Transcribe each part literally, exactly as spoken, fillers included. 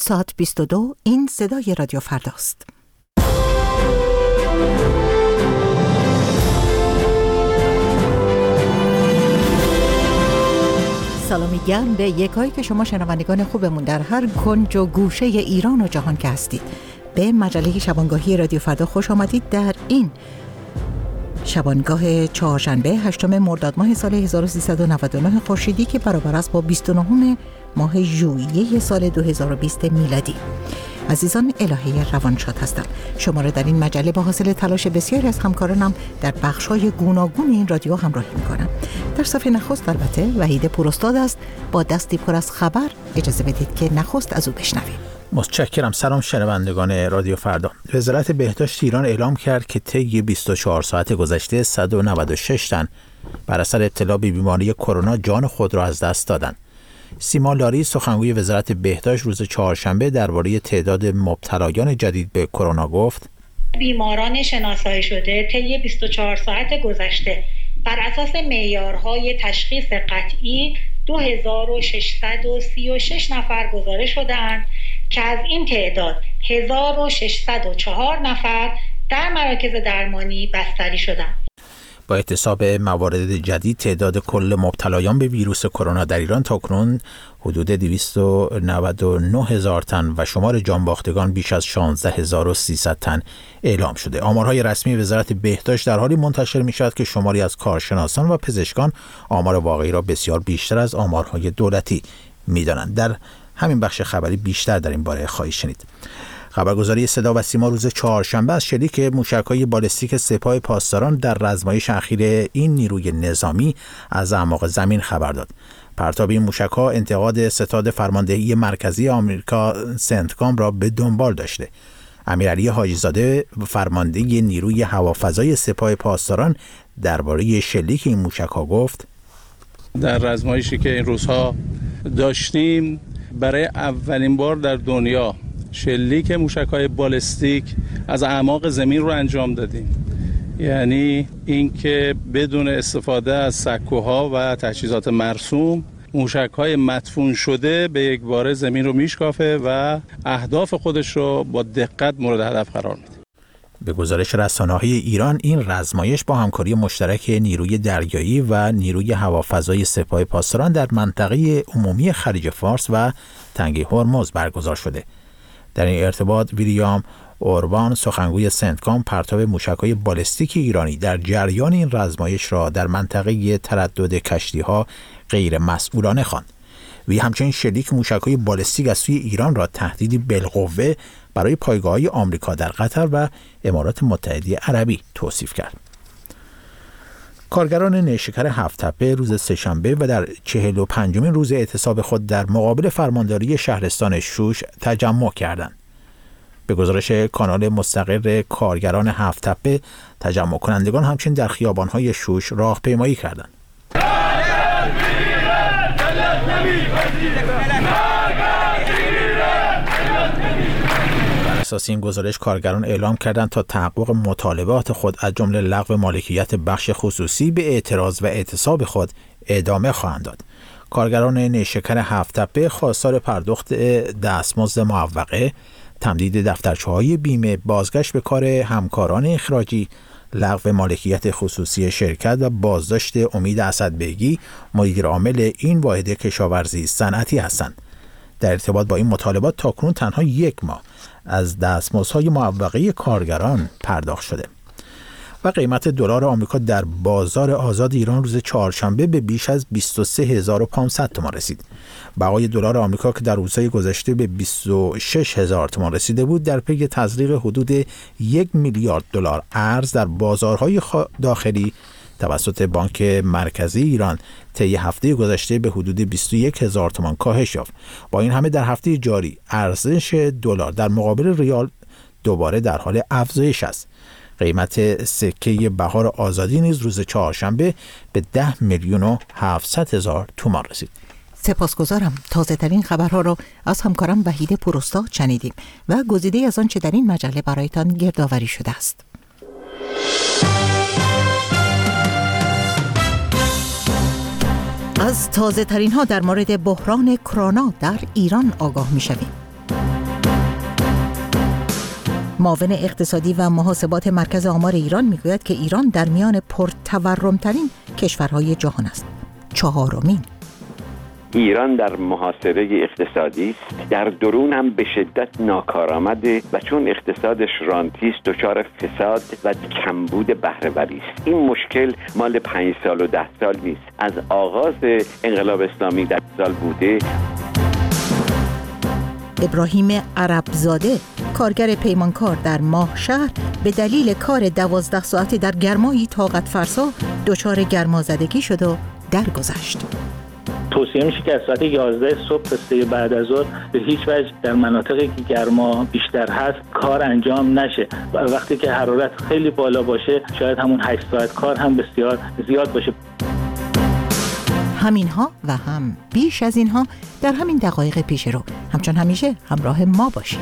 ساعت بیست و دو، این صدای رادیو فرداست. سلامی گرم به یکایی که شما شنوندگان خوبمون در هر کنج و گوشه ایران و جهان که هستید. به مجله شبانگاهی رادیو فردا خوش آمدید. در این شبانگاه چهارشنبه هشتم مرداد ماه سال هزار و سیصد و نود و نه خورشیدی که برابر است با بیست و نه ماه ژوئیه سال دو هزار و بیست میلادی. عزیزان، الهه روانشاد هستم. شما را در این مجله با حاصل تلاش بسیاری از همکارانم در بخش‌های گوناگون این رادیو همراهی می‌کنم. در صفحه نخست البته وحید پوراستاد است با دستی پر از خبر. اجازه بدید که نخست از او بشنویم. متشکرم. سلام شنوندگان رادیو فردا. وزارت بهداشت ایران اعلام کرد که طی بیست و چهار ساعت گذشته صد و نود و شش تن بر اثر ابتلا به بیماری کرونا جان خود را از دست دادند. سیما لاری سخنگوی وزارت بهداشت روز چهارشنبه درباره تعداد مبتلایان جدید به کرونا گفت: بیماران شناسایی شده طی بیست و چهار ساعت گذشته بر اساس معیارهای تشخیص قطعی دو هزار و ششصد و سی و شش نفر گزارش شده‌اند که از این تعداد هزار و ششصد و چهار نفر در مراکز درمانی بستری شدند. با احتساب موارد جدید تعداد کل مبتلایان به ویروس کرونا در ایران تاکنون حدود دویست و نود و نه هزار تن و شمار جانباختگان بیش از شانزده هزار و سیصد تن اعلام شده. آمارهای رسمی وزارت بهداشت در حالی منتشر می شود که شماری از کارشناسان و پزشکان آمار واقعی را بسیار بیشتر از آمارهای دولتی می دانند. در همین بخش خبری بیشتر در این باره خواهید شنید. خبرگزاری صدا و سیما روز چهارشنبه از شلیک موشک‌های بالستیک سپاه پاسداران در رزمایش اخیر این نیروی نظامی از اعماق زمین خبر داد. پرتاب این موشک‌ها انتقاد ستاد فرماندهی مرکزی آمریکا سنتکام را به دنبال داشته. امیرعلی حاجی‌زاده فرمانده نیروی هوافضای سپاه پاسداران درباره شلیک این موشک‌ها گفت: در رزمایشی که این روزها داشتیم برای اولین بار در دنیا شلیک موشک‌های بالستیک از اعماق زمین رو انجام دادیم. یعنی اینکه بدون استفاده از سکوها و تجهیزات مرسوم موشک‌های مدفون شده به یک باره زمین رو میشکافه و اهداف خودش رو با دقت مورد هدف قرار میده. به گزارش رسانه‌های ایران این رزمایش با همکاری مشترک نیروی دریایی و نیروی هوافضای سپاه پاسداران در منطقه عمومی خلیج فارس و تنگه هرمز برگزار شده. در این ارتباط ویلیام اوربان سخنگوی سنتکام پرتاب موشک‌های بالستیک ایرانی در جریان این رزمایش را در منطقه تردد کشتی‌ها غیر مسئولانه خواند. وی همچنین شلیک موشک‌های بالستیک از سوی ایران را تهدیدی بالقوه برای پایگاه‌های آمریکا در قطر و امارات متحده عربی توصیف کرد. کارگران نیشکر هفت‌تپه روز سه‌شنبه و در چهل و پنجمین روز اعتصاب خود در مقابل فرمانداری شهرستان شوش تجمع کردند. به گزارش کانال مستقر کارگران هفت‌تپه، تجمع کنندگان همچنین در خیابان‌های شوش راهپیمایی کردند. اساس این گزارش کارگران اعلام کردند تا تحقق مطالبات خود از جمله لغو مالکیت بخش خصوصی به اعتراض و اعتصاب خود ادامه خواهند داد. کارگران نیشکر هفت‌تپه خواستار پرداخت دستمزد معوقه، تمدید دفترچه‌های بیمه، بازگشت به کار همکاران اخراجی، لغو مالکیت خصوصی شرکت و بازداشت امید اسدبیگی مدیر عامل این واحد کشاورزی صنعتی هستند. در ارتباط با این مطالبات تاکنون تنها یک ماه از دستمزدهای معوقه کارگران پرداخت شده. و قیمت دلار آمریکا در بازار آزاد ایران روز چهارشنبه به بیش از بیست و سه هزار و پانصد تومان رسید. بهای دلار آمریکا که در روزهای گذشته به بیست و شش هزار تومان رسیده بود، در پی تزریق حدود یک میلیارد دلار ارز در بازارهای داخلی توسط بانک مرکزی ایران طی هفته گذشته به حدود بیست و یک هزار تومان کاهش یافت. با این همه در هفته جاری ارزش دلار در مقابل ریال دوباره در حال افزایش است. قیمت سکه بهار آزادی نیز روز چهارشنبه به ده میلیون و هفتصد هزار تومان رسید. سپاسگزارم. تازه ترین خبرها را از همکارم وحید پوراستاد شنیدیم و گزیده از آنچه در این مجله برایتان گردآوری شده است. از تازه ترین ها در مورد بحران کرونا در ایران آگاه می شویم. معاون اقتصادی و محاسبات مرکز آمار ایران میگوید که ایران در میان پرتورم‌ترین کشورهای جهان است. چهارمین. ایران در محاسبه اقتصادی است، در درون هم به شدت ناکارآمده و چون اقتصادش رانتی است دچار فساد و کمبود بهره‌وری است. این مشکل مال پنج سال و ده سال نیست، از آغاز انقلاب اسلامی در سال بوده. ابراهیم عربزاده، کارگر پیمانکار در ماهشهر، به دلیل کار دوازده ساعته در گرمایی طاقت فرسا دچار گرمازدگی شد و درگذشت. توصیه میشه که از ساعت یازده صبح تا سه بعد از ظهر به هیچ وجه در مناطقی که گرما بیشتر هست کار انجام نشه و وقتی که حرارت خیلی بالا باشه شاید همون هشت ساعت کار هم بسیار زیاد باشه. همینها و هم بیش از اینها در همین دقایق پیش رو. همچون همیشه همراه ما باشید.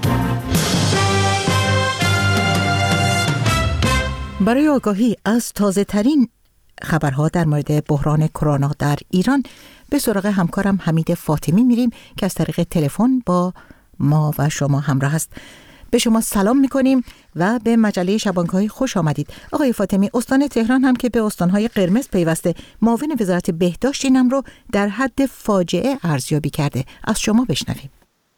برای آگاهی از تازه ترین خبرها در مورد بحران کرونا در ایران به سراغ همکارم حمید فاطمی میریم که از طریق تلفن با ما و شما همراه است. به شما سلام میکنیم و به مجله شبانگاهی خوش آمدید. آقای فاطمی، استان تهران هم که به استانهای قرمز پیوسته، معاون وزارت بهداشت این امر رو در حد فاجعه ارزیابی کرده. از شما بشنویم.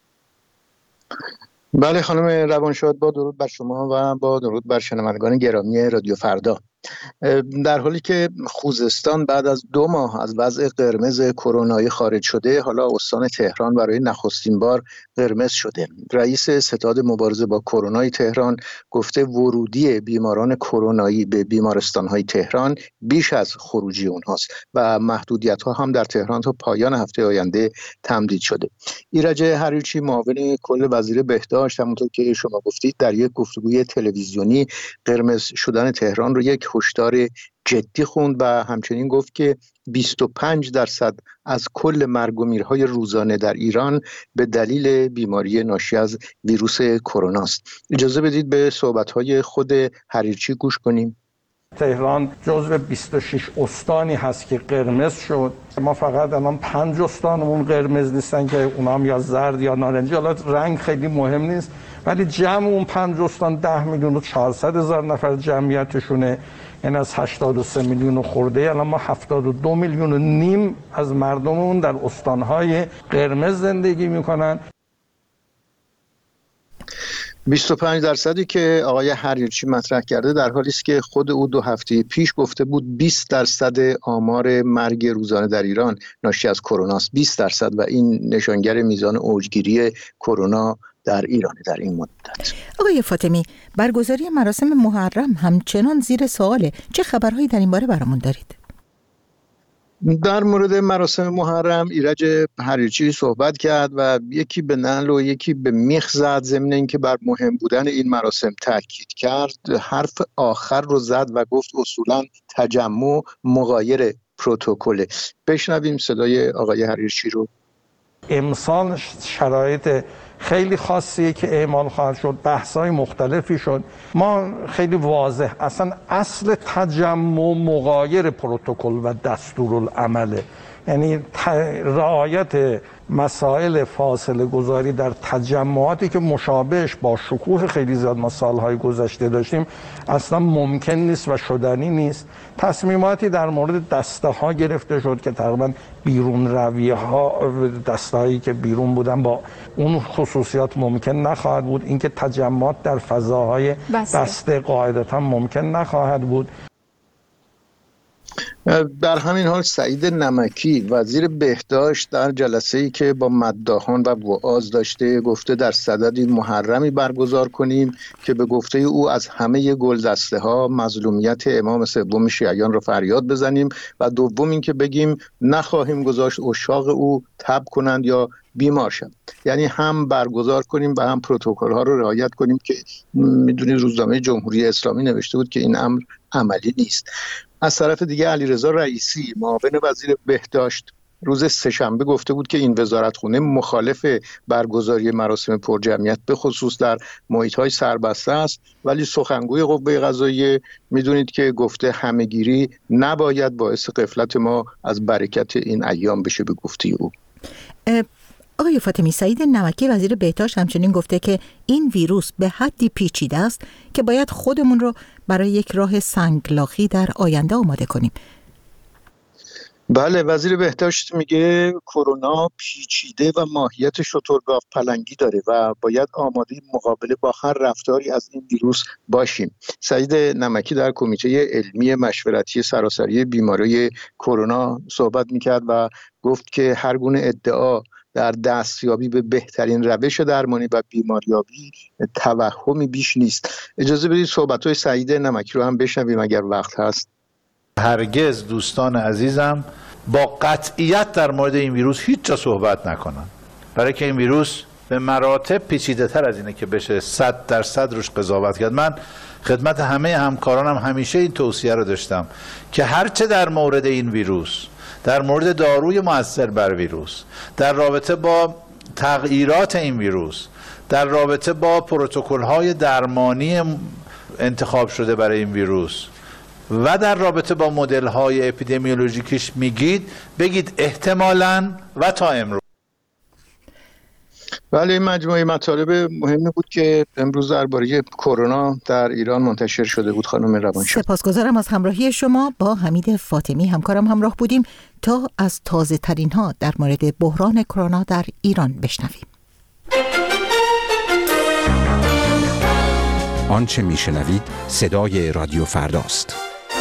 بله خانم روانشاد، با درود بر شما و با درود بر شنوندگان گرامی رادیو فردا. در حالی که خوزستان بعد از دو ماه از وضع قرمز کرونایی خارج شده، حالا استان تهران برای نخستین بار قرمز شده. رئیس ستاد مبارزه با کرونای تهران گفته ورودی بیماران کرونایی به بیمارستان‌های تهران بیش از خروجی اونهاست و محدودیت‌ها هم در تهران تا پایان هفته آینده تمدید شده. ایرج حریچی، معاون کل وزیر بهداشت، همونطور که شما گفتید در یک گفتگوی تلویزیونی قرمز شدن تهران رو یک هشدار جدی خوند و همچنین گفت که بیست و پنج درصد از کل مرگ و میرهای روزانه در ایران به دلیل بیماری ناشی از ویروس کرونا است. اجازه بدید به صحبت‌های خود حریچی گوش کنیم. تهران جزو بیست و شش استانی هست که قرمز شد. ما فقط الان پنج استانمون قرمز نیستن که اونا هم یا زرد یا نارنجی، حالا رنگ خیلی مهم نیست، ولی جمع اون پنج استان ده میلیون و چهارصد هزار نفر جمعیتشونه، یعنی از هشتاد و سه میلیون خورده الان ما هفتاد و دو میلیون و نیم از مردممون در استانهای قرمز زندگی میکنن. بیست و پنج درصدی که آقای حریچی مطرح کرده در حالی است که خود او دو هفته پیش گفته بود بیست درصد آمار مرگ روزانه در ایران ناشی از کرونا است. بیست درصد و این نشانگر میزان اوجگیری کرونا در ایران در این مدت. آقای فاطمی، برگزاری مراسم محرم همچنان زیر سواله. چه خبرهایی در این باره برامون دارید؟ در مورد مراسم محرم ایرج حریچی صحبت کرد و یکی به نعل و یکی به میخ زد. ضمن اینکه بر مهم بودن این مراسم تاکید کرد، حرف آخر رو زد و گفت اصولا تجمع مغایر پروتکل. بشنویم صدای آقای حریچی رو. امسال شرایط خیلی خاصیه که اعمال خواهد شد، بحث‌های مختلفی شد. ما خیلی واضح اصلا اصل تجمع مغایر پروتکل و دستورالعمله، یعنی رعایت مسائل فاصله گذاری در تجمعاتی که مشابهش با شکوه خیلی زیاد ما سالهای گذشته داشتیم اصلا ممکن نیست و شدنی نیست. تصمیماتی در مورد دسته ها گرفته شد که تقریبا بیرون رویه ها، دسته هایی که بیرون بودن با اون خصوصیات ممکن نخواهد بود. اینکه تجمعات در فضاهای بسته, بسته قاعدتا ممکن نخواهد بود. در همین حال سعید نمکی وزیر بهداشت در جلسه‌ای که با مداحان و وعاظ داشته گفته در صدد محرمی برگزار کنیم که به گفته او از همه گلدسته‌ها مظلومیت امام سوم شیعیان را فریاد بزنیم و دوم این که بگیم نخواهیم گذاشت عشاق او تب کنند یا بیمار شوند. یعنی هم برگزار کنیم و هم پروتکل‌ها رو رعایت کنیم که میدونید روزنامه جمهوری اسلامی نوشته بود که این امر عملی نیست. از طرف دیگه علیرضا رئیسی معاون وزیر بهداشت روز سه‌شنبه گفته بود که این وزارتخونه مخالف برگزاری مراسم پرجمعیت به خصوص در محیط‌های سربسته است، ولی سخنگوی قوه قضاییه میدونید که گفته همه‌گیری نباید باعث غفلت ما از برکت این ایام بشه به گفته او. آقای فاطمی، سعید نمکی وزیر بهداشت همچنین گفته که این ویروس به حدی پیچیده است که باید خودمون رو برای یک راه سنگلاخی در آینده آماده کنیم. بله، وزیر بهداشت میگه کرونا پیچیده و ماهیت شترگاو پلنگی داره و باید آماده مقابله با هر رفتاری از این ویروس باشیم. سعید نمکی در کمیته علمی مشورتی سراسری بیماری کرونا صحبت میکرد و گفت که هر گونه ادعا در دستیابی به بهترین روش درمانی و بیماریابی توهمی بیش نیست. اجازه بدید صحبت‌های سعید نمکی رو هم بشنویم اگر وقت هست. هرگز دوستان عزیزم با قطعیت در مورد این ویروس هیچ جا صحبت نکنن، برای که این ویروس به مراتب پیچیده تر از اینه که بشه صد درصد روش قضاوت کرد. من خدمت همه همکارانم همیشه این توصیه رو داشتم که هرچه در مورد این ویروس، در مورد داروی مؤثر بر ویروس، در رابطه با تغییرات این ویروس، در رابطه با پروتکل‌های درمانی انتخاب شده برای این ویروس و در رابطه با مدل‌های اپیدمیولوژیکیش میگید، بگید احتمالاً و تا امروز. بله، این مجموعه مطالب مهمی بود که امروز درباره کرونا در ایران منتشر شده بود. خانم روانشناس، سپاسگزارم از همراهی شما. با حمید فاطمی همکارم همراه بودیم تا از تازه ترین ها در مورد بحران کرونا در ایران بشنویم. آنچه میشنوید صدای رادیو فرداست.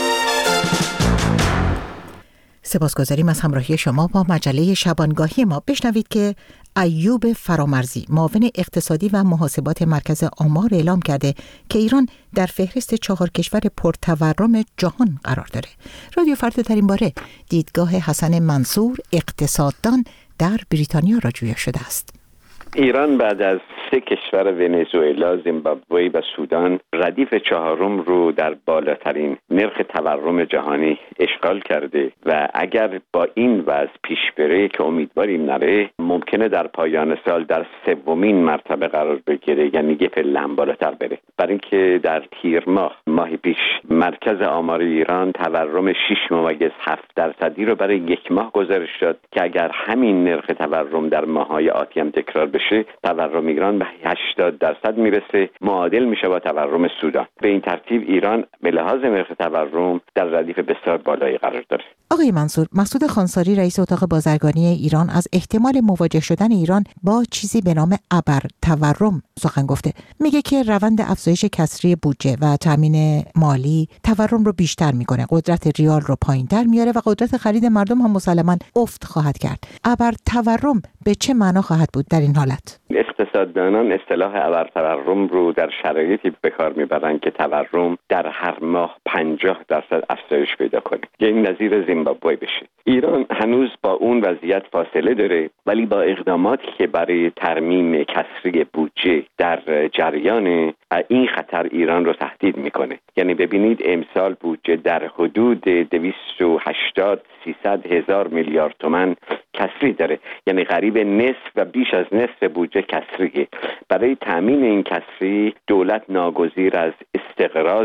سپاسگزاریم از همراهی شما با مجله شبانگاهی ما. بشنوید که ایوب فرامرزی، معاون اقتصادی و محاسبات مرکز آمار، اعلام کرده که ایران در فهرست چهار کشور پرتورم جهان قرار داره. رادیو فردا در این باره دیدگاه حسن منصور، اقتصاددان در بریتانیا را جویا شده است. ایران بعد از سه کشور ونزوئلا، زیمبابوه و سودان ردیف چهارم رو در بالاترین نرخ تورم جهانی اشغال کرده و اگر با این وضع پیش بره که امیدواریم نره، ممکنه در پایان سال در سومین مرتبه قرار بگیره، یعنی یه پله هم بالاتر بره. برای اینکه در تیر ماه ماه پیش مرکز آمار ایران تورم شش ممیز هفت درصدی رو برای یک ماه گزارش داد که اگر همین نرخ تورم در ماه‌های آتی هم تکرار بشه، تورم ایران به هشتاد درصد میرسه، معادل میشه با تورم سودان. به این ترتیب ایران به لحاظ نرخ تورم در ردیف بسیار بالایی قرار داره. آقای منصور، مسعود خانساری رئیس اتاق بازرگانی ایران از احتمال مواجه شدن ایران با چیزی به نام ابر تورم سخن گفته. میگه که روند افزایش کسری بودجه و تامین مالی تورم رو بیشتر میکنه، قدرت ریال رو پایین‌تر میاره و قدرت خرید مردم هم مسلماً افت خواهد کرد. ابر تورم به چه معنا خواهد بود در این حالت؟ اقتصاددانان اصطلاح ابر تورم رو در شرایطی به کار میبرن که تورم در هر ماه پنجاه درصد افزایش پیدا کنه، یعنی نظیر زیمبابوه بشه. ایران هنوز با اون وضعیت فاصله داره، ولی با اقداماتی که برای ترمیم کسری بودجه در جریان، این خطر ایران رو تهدید میکنه. یعنی ببینید امسال بودجه در حدود دویست و هشتاد سیصد هزار میلیارد تومان کسری داره، یعنی قریب نصف و بیش از نصف بودجه کسریه. برای تامین این کسری دولت ناگزیر از استقراض.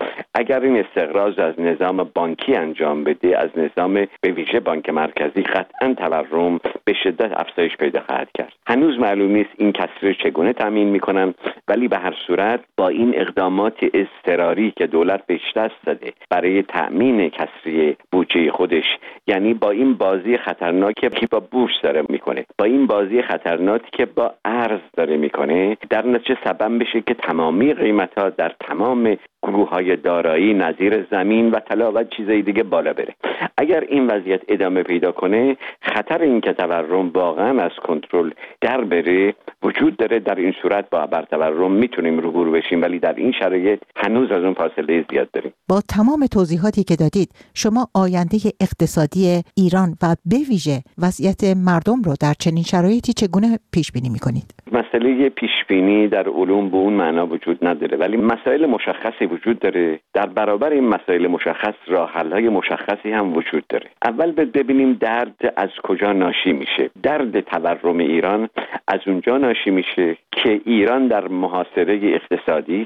اگر این استقراض از نظام بانکی انجام بده، از نظام به ویژه بانک مرکزی، قطعا تورم به شدت افزایش پیدا خواهد کرد. هنوز معلوم نیست این کسری چگونه تامین میکنن، ولی به هر صورت با این اقدامات اضطراری که دولت بهش دست داده برای تامین کسری بودجه خودش، یعنی با این بازی خطرناکی که با بورس داره میکنه، با این بازی خطرناکی که با ارز داره میکنه، در نتیجه سبب بشه که تمامی قیمت‌ها در تمام گروه‌های دارایی نظیر زمین و طلا و چیزای دیگه بالا بره. اگر این وضعیت ادامه پیدا کنه، خطر این که تورم واقعا از کنترل در بره وجود داره. در این صورت با ابر تورم میتونیم روبرو بشیم، ولی در این شرایط هنوز از اون فاصله زیاد داریم. با تمام توضیحاتی که دادید، شما آینده اقتصادی ایران و به ویژه وضعیت مردم رو در چنین شرایطی چگونه پیش بینی می‌کنید؟ مسئله پیش بینی در علوم به اون معنا وجود نداره، ولی مسائل مشخصی وجود داره. در برابر این مسائل مشخص راه حل‌های مشخصی هم وجود داره. اول ببینیم درد از کجا ناشی میشه. درد تورم ایران از اونجا ناشی میشه که ایران در محاصره اقتصادی است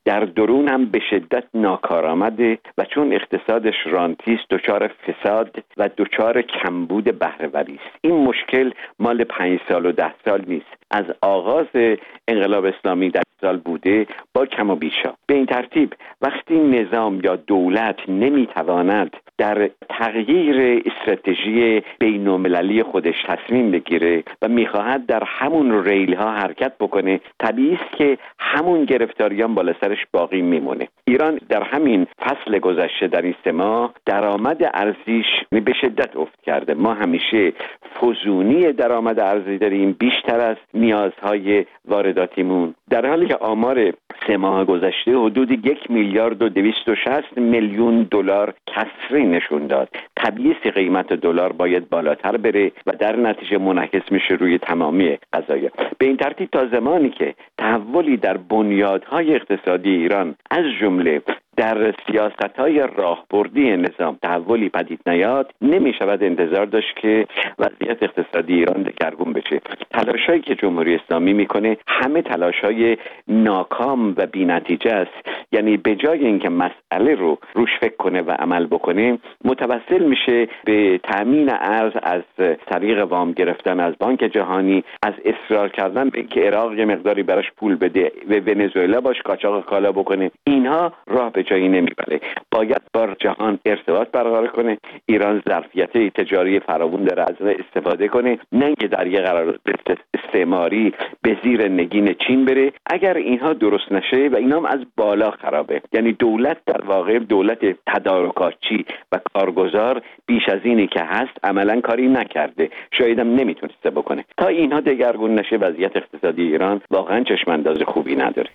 در درون هم به شدت ناکارآمده و چون اقتصادش رانتی است دچار فساد و دچار کمبود بهره‌وری است. این مشکل مال پنج سال و ده سال نیست، از آغاز انقلاب اسلامی در سال بوده با کم و بیشا. به این ترتیب وقتی نظام یا دولت نمیتواند در تغییر استراتژی بین‌المللی خودش تصمیم بگیره و میخواهد در همون ریل ها حرکت بکنه، طبیعی است که همون گرفتاریان بالا سرش باقی میمونه. ایران در همین فصل گذشته در این سه ماه درآمد ارزیش به شدت افت کرده. ما همیشه فزونی درآمد ارزی داریم بیشتر از نیازهای وارداتیمون، در حالی که آمار سه ماه گذشته حدود یک میلیارد و دویست و شصت میلیون دلار کسری نشون داد. طبیعی قیمت دلار باید بالاتر بره و در نتیجه منعکس میشه روی تمامی قضایا. به این ترتیب تا زمانی که تحولی در بنیادهای اقتصادی ایران از جمله در سیاست‌های راهبردی نظام تحولی پدید نیاد، نمی‌شود انتظار داشت که وضعیت اقتصادی ایران دگرگون بشه. تلاشایی که جمهوری اسلامی میکنه همه تلاش‌های ناکام و بی‌نتیجه است. یعنی به جای اینکه مسئله رو روش فکر کنه و عمل بکنه، متوسل میشه به تامین ارز از طریق وام گرفتن از بانک جهانی، از اصرار کردن به اینکه عراق یه مقداری براش پول بده و ونزوئلا باش قاچاق کالا بکنه. اینها راه به جایی نمیبره. باید با جهان ارتباط برقرار کنه. ایران ظرفیت تجاری فراوون داره، از استفاده کنه، نه اینکه در یه قرارداد استعماری به زیر نگین چین بره. اگر اینها درست نشه و اینا هم از بالا خرابه، یعنی دولت در واقع دولت تدارکاتچی و کارگزار بیش از اینی که هست عملا کاری نکرده، شاید هم نمیتونسته بکنه. تا اینها دگرگون نشه وضعیت اقتصادی ایران واقعا چشم انداز خوبی نداره.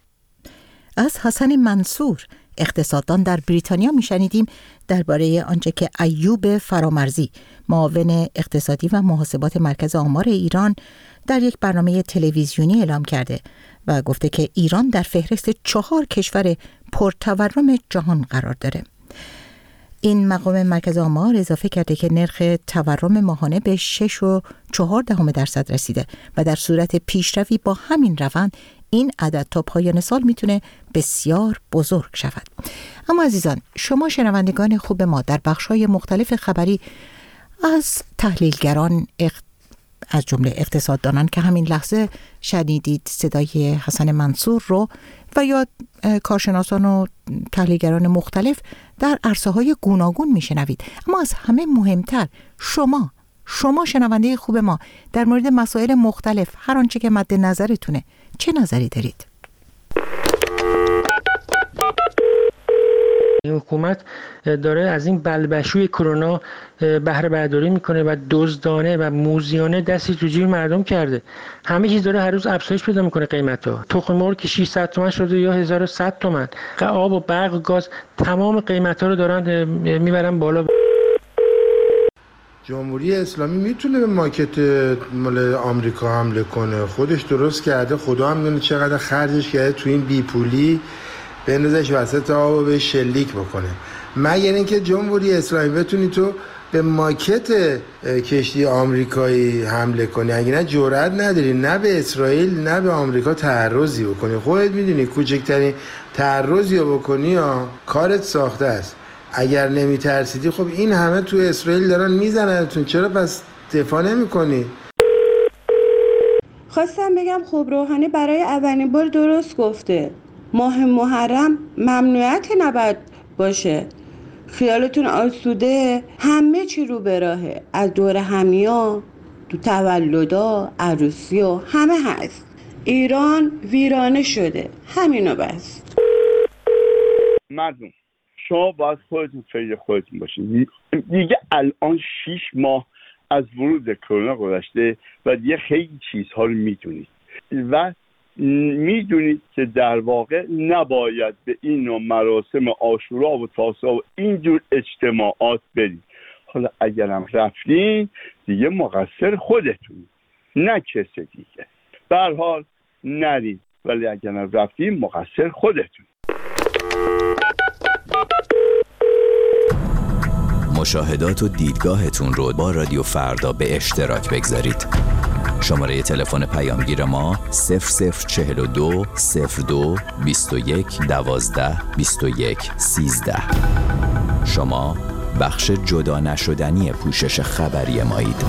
از حسن منصور اقتصاددان در بریتانیا میشنیدیم درباره آنچه که ایوب فرامرزی معاون اقتصادی و محاسبات مرکز آمار ایران در یک برنامه تلویزیونی اعلام کرده و گفته که ایران در فهرست چهار کشور پرتورم جهان قرار داره. این مقام مرکز آمار اضافه کرده که نرخ تورم ماهانه به شش و چهار دهم درصد رسیده و در صورت پیشروی با همین روند این عدد تا پایان سال میتونه بسیار بزرگ شود. اما عزیزان، شما شنوندگان خوب ما در بخش‌های مختلف خبری از تحلیلگران اخ... از جمله اقتصاددانان که همین لحظه شنیدید صدای حسن منصور رو و یا کارشناسان و تحلیلگران مختلف در عرصه‌های گوناگون میشنوید. اما از همه مهمتر شما شما شنونده خوب ما در مورد مسائل مختلف هر آنچه که مد نظرتونه چه نظری دارید؟ حکومت داره از این بلبشوی کرونا بهره برداری میکنه و دزدانه و موذیانه دستی تو جیب مردم کرده. همه چیز داره هر روز افزایش پیدا میکنه قیمتا. تخم مرغ که ششصد تومن شده یا هزار و صد تومن. آب و برق و گاز تمام قیمتا رو دارن میبرن بالا. جمهوری اسلامی میتونه به مارکت مال آمریکا حمله کنه، خودش درست کرده، خدا هم میدونه چقدر خرجش کرده تو این بیپولی، بندازش وسط آب و به شلیک بکنه. مگر اینکه جمهوری اسلامی بتونی تو به مارکت کشتی آمریکایی حمله کنی، اگه نه جرئت نداری نه به اسرائیل نه به آمریکا تعرضی بکنی. خودت میدونی کوچکترین تعرضی رو بکنی یا کارت ساخته است. اگر نمیترسیدی خب این همه تو اسرائیل دارن میزننتون، چرا پس دفاع نمی کنی؟ خواستم بگم خب روحانی برای اولین بار درست گفته، ماه محرم ممنوعیت نباید باشه. خیالتون آسوده، همه چی رو به راهه، از دور همیا تو تولدا عروسیا همه هست. ایران ویرانه شده، همینو بس. مردم شما باید خودتون فکر خودتون باشین. دیگه الان شیش ماه از ورود کرونا گذشته و دیگه خیلی چیزها رو میدونید و میدونید که در واقع نباید به این نوع مراسم عاشورا و تاسوعا و اینجور اجتماعات برید. حالا اگرم رفتین دیگه مقصر خودتون، نه کسی دیگه. به هر حال نرید، ولی اگرم رفتین مقصر خودتون. مشاهدات و دیدگاهتون رو با رادیو فردا به اشتراک بگذارید. شماره تلفن پیامگیر ما صفر صفر چهل و دو صفر دو بیست و یک دوازده بیست و یک سیزده. شما بخش جدا نشدنی پوشش خبری مایید.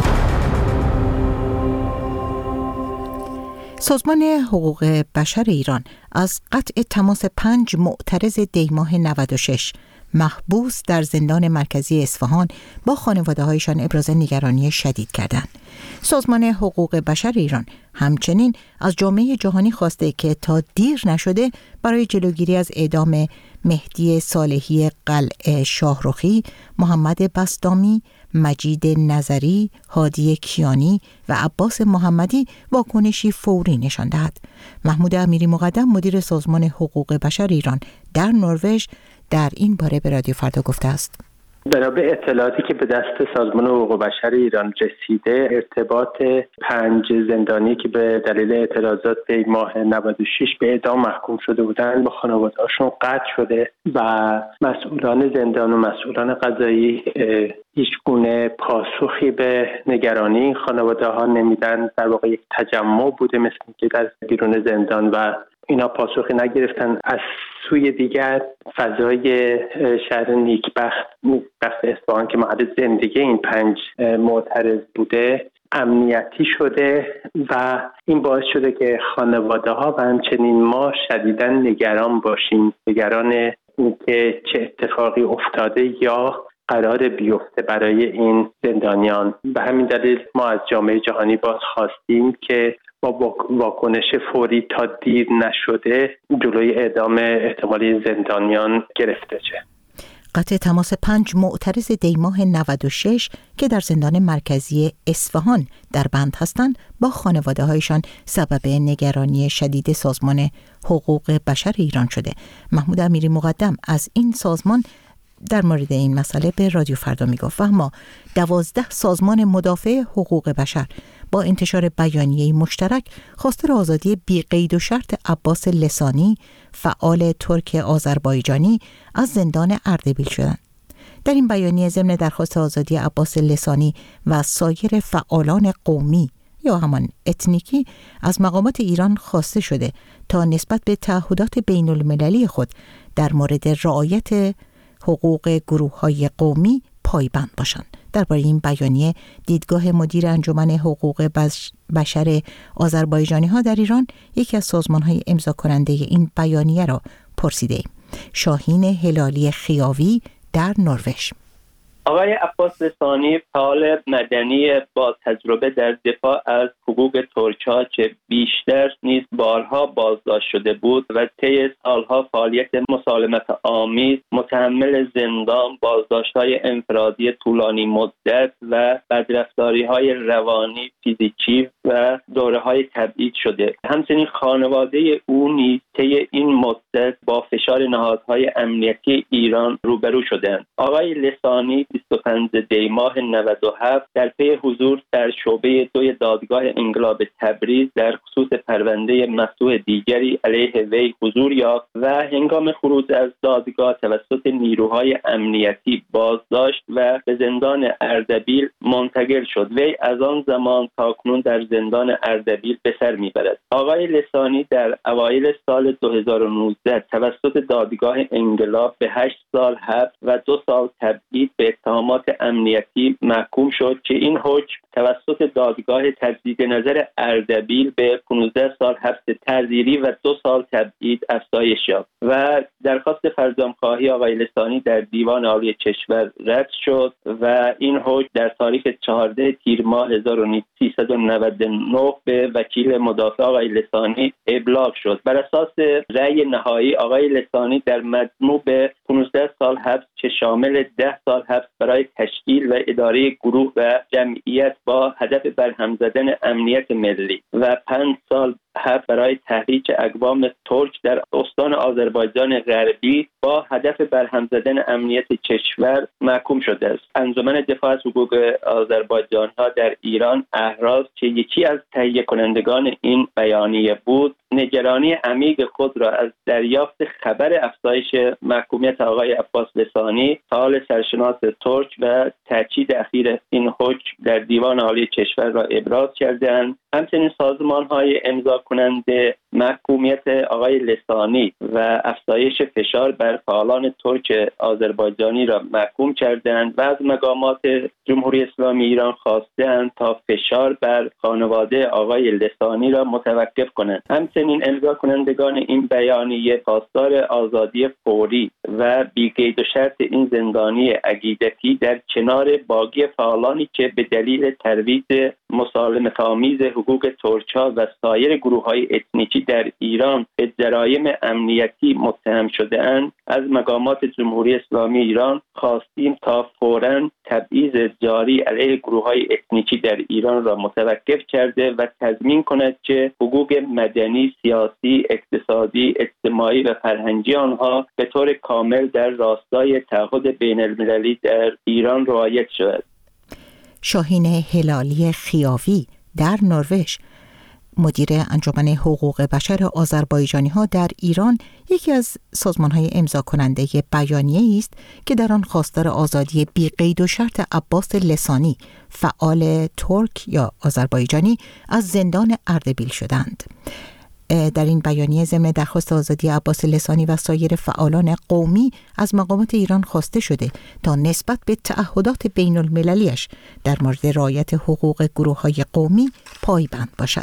سازمان حقوق بشر ایران از قطع تماس پنج معترض دیماه نود و شش محبوس در زندان مرکزی اصفهان با خانواده‌هایشان ابراز نگرانی شدید کردند. سازمان حقوق بشر ایران همچنین از جامعه جهانی خواسته که تا دیر نشده برای جلوگیری از اعدام مهدی صالحی قلعه شاهرخی، محمد بسطامی، مجید نظری، هادی کیانی و عباس محمدی واکنشی فوری نشان دهد. محمود امیری مقدم مدیر سازمان حقوق بشر ایران در نروژ در این باره به رادیو فردا گفته است: بنا به اطلاعاتی که به دست سازمان حقوق بشر ایران رسیده، ارتباط پنج زندانی که به دلیل اعتراضات ماه نود و شش به اعدام محکوم شده بودند با خانواده‌هاشون قطع شده و مسئولان زندان و مسئولان قضایی هیچ گونه پاسخی به نگرانی این خانواده‌ها نمیدن. در واقع یک تجمع بوده مثل که در بیرون زندان و اینا پاسخی نگرفتن. از سوی دیگر فضای شهر نیکبخت نیکبخت اصفهان که محل زندگی این پنج معترض بوده امنیتی شده و این باعث شده که خانواده ها و همچنین ما شدیداً نگران باشیم، نگران اینکه چه اتفاقی افتاده یا قرار بیفته برای این زندانیان. به همین دلیل ما از جامعه جهانی باز خواستیم که با واکنش فوری تا دیر نشده جلوی اعدام احتمالی زندانیان گرفته شه. قطع تماس پنج معترض دیماه نود و شش که در زندان مرکزی اصفهان در بند هستند با خانواده هایشان سبب نگرانی شدید سازمان حقوق بشر ایران شده. محمود امیری مقدم از این سازمان در مورد این مسئله به رادیو فردا میگفت: اما دوازده سازمان مدافع حقوق بشر با انتشار بیانیه مشترک خواستار آزادی بی قید و شرط عباس لسانی، فعال ترک آذربایجانی، از زندان اردبیل شدند. در این بیانیه ضمن درخواست آزادی عباس لسانی و سایر فعالان قومی یا همان اتنیکی از مقامات ایران خواسته شده تا نسبت به تعهدات بین المللی خود در مورد رعایت حقوق گروه‌های قومی پایبند باشند. درباره این بیانیه دیدگاه مدیر انجمن حقوق بشر آذربایجانی‌ها در ایران، یکی از سازمان‌های امضا کننده این بیانیه را پرسیدیم. شاهین هلالی خیاوی در نروژ: آقای عباس لسانی فعال مدنی با تجربه در دفاع از حقوق ترک‌ها که بیشتر نیز بارها بازداشت شده بود و طی سالها فعالیت مسالمت آمیز، متحمل زندان، بازداشت‌های انفرادی طولانی مدت و بدرفتاری‌های روانی، فیزیکی و دوره‌های تبعید شده. همچنین خانواده او نیز طی این مدت با فشار نهادهای امنیتی ایران روبرو شدند. آقای لسانی بیست و پنج دی ماه نود و هفت در پی حضور در شعبه دوی دادگاه انقلاب تبریز در خصوص پرونده مفتوح دیگری علیه وی حضور یافت و هنگام خروج از دادگاه توسط نیروهای امنیتی بازداشت و به زندان اردبیل منتقل شد. وی از آن زمان تاکنون در زندان اردبیل به سر میبرد. آقای لسانی در اوایل سال دو هزار و نوزده توسط دادگاه انقلاب به هشت سال حبس و دو سال تبعید به اتهامات امنیتی محکوم شد که این حکم توسط دادگاه تجدید نظر اردبیل به پانزده سال حبس تعزیری و دو سال تبعید افزایش یافت و درخواست فرجام‌خواهی آقای لسانی در دیوان عالی کشور رد شد و این حکم در تاریخ چهاردهم تیر ماه هزار و سیصد و نود و نه به وکیل مدافع آقای لسانی ابلاغ شد. بر اساس رأی نهایی آقای لسانی در مجموع به پانزده سال حبس که شامل ده سال حبس برای تشکیل و اداره گروه و جمعیت با هدف برهم زدن امنیت ملی و پنج سال حبس برای تحریک اقوام ترک در استان آذربایجان غربی با هدف برهم زدن امنیت کشور محکوم شده است. انجمن دفاع از حقوق آذربایجانی‌ها در ایران اهراز که یکی از تهیه کنندگان این بیانیه بود، نگرانی عمیق خود را از دریافت خبر افزایش محکومیت آقای عباس لسانی، فعال سرشناس ترک و تاکید اخیر این حکم در دیوان عالی کشور را ابراز کردند همچنین سازمان‌های امضا کننده محکومیت آقای لسانی و افزایش فشار بر فعالان ترک آذربایجانی را محکوم کردند و از مقامات جمهوری اسلامی ایران خواستند تا فشار بر خانواده آقای لسانی را متوقف کنند. همچنین امضا کنندگان این بیانیه خواستار آزادی فوری و بی‌قید و شرط این زندانی عقیدتی در کنار باقی فعالانی که به دلیل ترویج مسالمت‌آمیز حقوق ترک‌ها و سایر گروه‌های اتنیکی در ایران به جرایم امنیتی متهم شده‌اند از مقامات جمهوری اسلامی ایران خواستیم تا فوراً تبعیض جاری علیه گروه‌های اتنیکی در ایران را متوقف کرده و تضمین کند که حقوق مدنی، سیاسی، اقتصادی، اجتماعی و فرهنگی آنها به طور کامل در راستای تعهد بین‌المللی در ایران رعایت شود. شاهین هلالی خیاوی در نروژ، مدیر انجمن حقوق بشر آذربایجانی ها در ایران، یکی از سازمان های امضا کننده بیانیه است که در آن خواستار آزادی بی قید و شرط عباس لسانی، فعال ترک یا آذربایجانی، از زندان اردبیل شدند. در این بیانیه ضمن درخواست آزادی عباس لسانی و سایر فعالان قومی از مقامات ایران خواسته شده تا نسبت به تعهدات بین المللیش در مورد رعایت حقوق گروه‌های قومی پایبند باشد.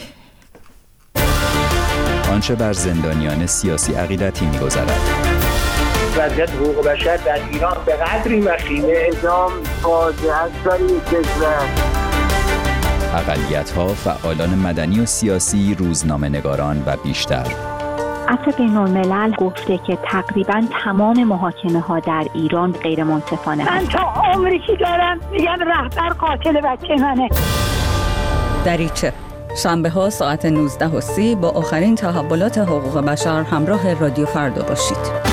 آنچه بر زندانیان سیاسی عقیدتی می‌گذرد. وضعیت حقوق بشر در ایران به قدری وخیمه اعدام فاجعه است در این کشور. اقلیت‌ها، فعالان مدنی و سیاسی، روزنامه‌نگاران و بیشتر. عفو بین‌الملل گفته که تقریباً تمام محاکمه‌ها در ایران غیر منصفانه من تا عمری که دارم میگم رهبر قاتل بچه منه. دریچه شنبه ها ساعت نوزده و سی با آخرین تحولات حقوق بشر همراه رادیو فردا باشید.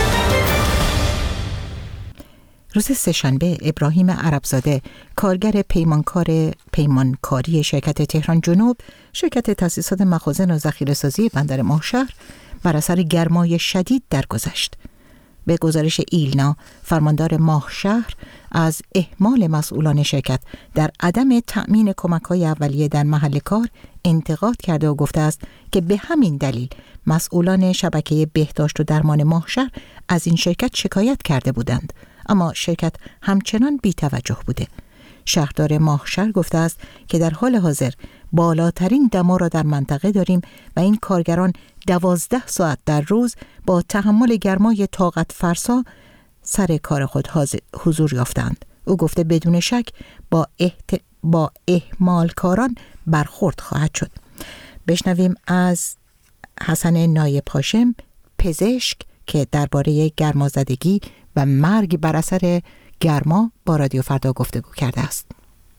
روز سه‌شنبه ابراهیم عربزاده، کارگر پیمانکار پیمانکاری شرکت تهران جنوب، شرکت تأسیسات مخازن و ذخیره‌سازی بندر ماهشهر، بر اثر گرمای شدید درگذشت. به گزارش ایلنا، فرماندار ماهشهر از اهمال مسئولان شرکت در عدم تأمین کمک‌های اولیه در محل کار انتقاد کرده و گفته است که به همین دلیل مسئولان شبکه بهداشت و درمان ماهشهر از این شرکت شکایت کرده بودند، اما شرکت همچنان بی‌توجه بوده. شهردار ماهشهر گفته است که در حال حاضر بالاترین دما را در منطقه داریم و این کارگران دوازده ساعت در روز با تحمل گرمای طاقت فرسا سر کار خود حضور یافتند. او گفته بدون شک با, احت... با اهمالکاران برخورد خواهد شد. بشنویم از حسن نایب هاشم، پزشک، که درباره گرمازدگی و مرگ بر اثر گرما با رادیو فردا گفتگو کرده است.